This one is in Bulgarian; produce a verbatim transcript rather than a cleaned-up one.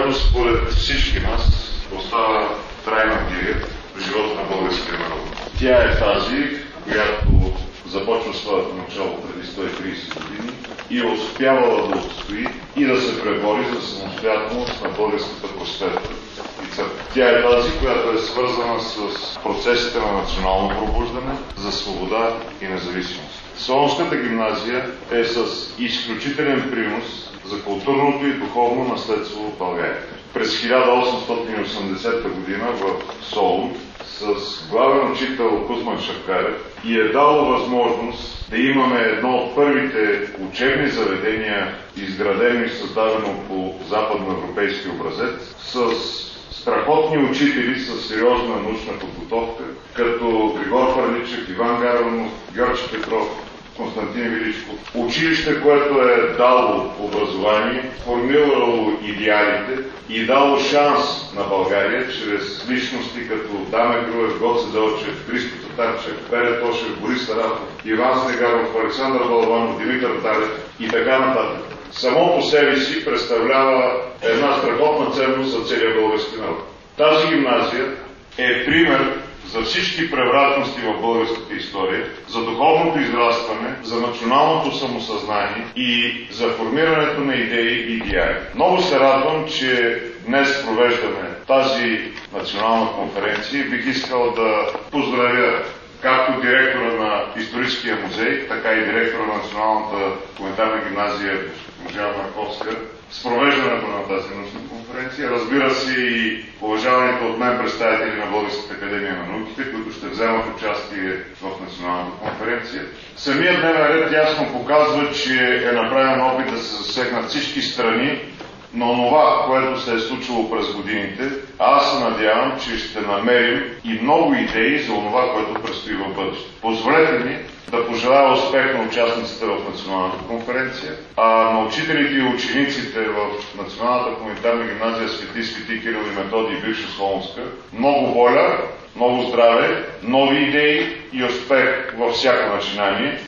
която според всички нас остава трайна гиря в живота на българския народ. Тя е тази, която започва своето начало преди сто и тридесет години и е успявала да отстои и да се пребори за самостоятелност на българската просвета и църква. Тя е тази, която е свързана с процесите на национално пробуждане за свобода и независимост. Солунската гимназия е с изключителен принос за културното и духовно наследство в България. През хиляда осемстотин и осемдесета година в Солун с главен учител Кузман Шапкарев и е дало възможност да имаме едно от първите учебни заведения, изградено и създадено по западноевропейски образец, с страхотни учители с сериозна научна подготовка, като Григор Парличев, Иван Гарванов, Георги Петров, Константин Величков. Училище, което е дало образование, формирало идеалите и дало шанс на България чрез личности като Даме Груев, Гоце Делчев, Христо Татарчев, Петър Тошев, Борис Саратов, Иван Снегаров, Александър Балабанов, Димитър Талев и така нататък. Само по себе си представлява една страхотна ценност за целия български народ. Тази гимназия е пример за всички превратности в българската история, за духовното израстване, за националното самосъзнание и за формирането на идеи и идеали. Много се радвам, че днес провеждаме тази национална конференция и бих искал да поздравя както директора на Историческия музей, така и директора на Националната хуманитарна гимназия Божена Марковска с провеждането на тази научна конференция. Разбира се и уважаваните от мен представители на Българската академия на науките, които ще вземат участие в националната конференция. Самият дневен ред ясно показва, че е направен опит да се засегнат всички страни на това, което се е случило през годините. Аз се надявам, че ще намерим и много идеи за това, което предстои в бъдеще. Позволете ми да пожелая успех на участниците в националната конференция, а на учителите и учениците в Националната хуманитарна гимназия Свети Свети Кирил и Методий, бивша Солунска, много воля, много здраве, нови идеи и успех във всяко начинание.